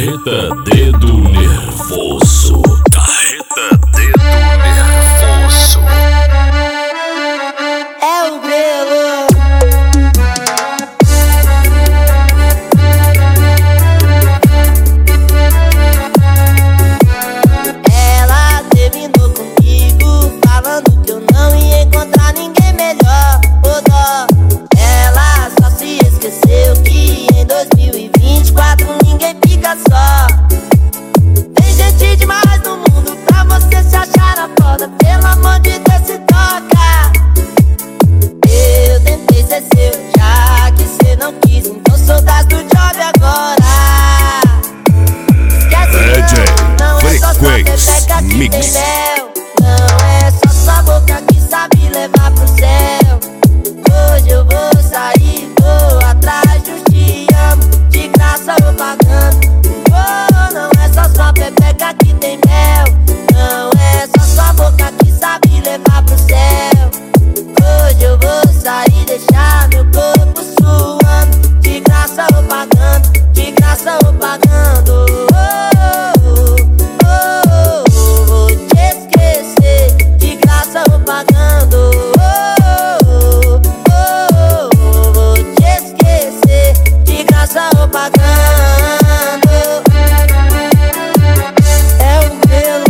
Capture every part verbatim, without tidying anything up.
Carreta Dedo Nervoso. Carreta Dedo Nervoso. É o Grelo. Ela terminou comigo, falando que eu não ia encontrar ninguém melhor. Ô dó, ela só se esqueceu que em dois mil e vinte e quatro ninguém fica só. Tem gente demais no mundo pra você se achar na foda. Pelo amor de Deus, se toca. Eu tentei ser seu, já que cê não quis, então sou das do job agora. Esquece não, não é só sua pepeca que tem mel. Não é só sua boca que sabe levar pro céu. Hoje eu vou sair, vou atrás de um te amo, de graça eu pagando. Oh, não é só sua pepeca que tem mel. Não é só sua boca que sabe levar pro céu. Hoje eu vou sair, deixar meu corpo suando, de graça eu pagando, de graça eu pagando. Oh, oh, oh, oh, vou te esquecer, de graça eu pagando. Oh, oh, oh, oh, vou te esquecer, de graça eu pagando. É o Grelo.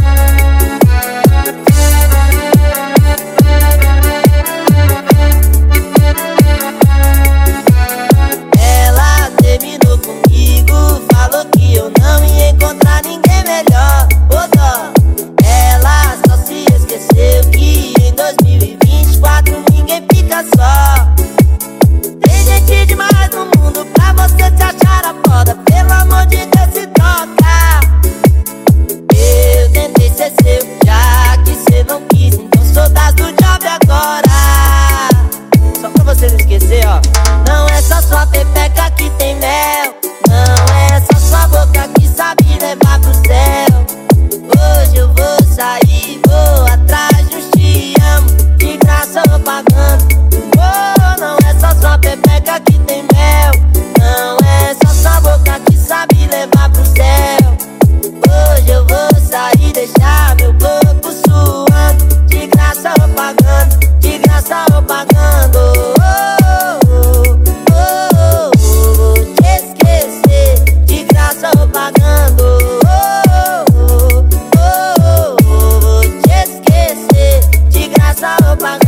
Ela terminou comigo, falou que eu não ia encontrar ninguém melhor. Ô dó, ela só se esqueceu que em dois mil e vinte e quatro ninguém fica só. Tem gente demais no mundo pra você se achar a foda. Pelo amor de Deus, se toca. Eu tentei ser seu, já que cê não quis, então sou das do job agora. Só pra você não esquecer, ó. Não é só sua pepeca que tem mel. Não é só sua boca que sabe levar pro céu. Hoje eu vou sair, vou atrás de um te amo, de graça eu pagando. Oh, não é só sua pepeca que tem mel. Não é só sua boca que sabe levar pro céu. Hoje eu vou sair, deixar meu corpo suando, de graça eu pagando, de graça eu pagando. Oh, oh, oh, oh, vou te esquecer, de graça eu pagando. Oh, oh, oh, oh, vou te esquecer, de graça eu pagando.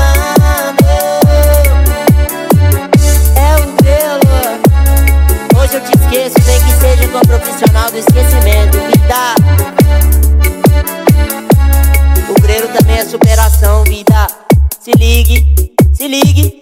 É o Grelo. Hoje eu te esqueço, nem que seja com a profissional do esquecimento, vida. O Grelo também é superação, vida. Se ligue, se ligue.